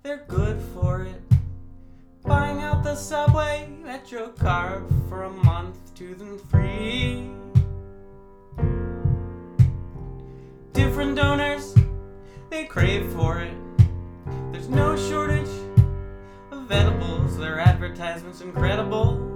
they're good for it. Buying out the Subway, MetroCard for a month, 2 then free. Different donors, they crave for it. There's no shortage of edibles, their advertisements incredible.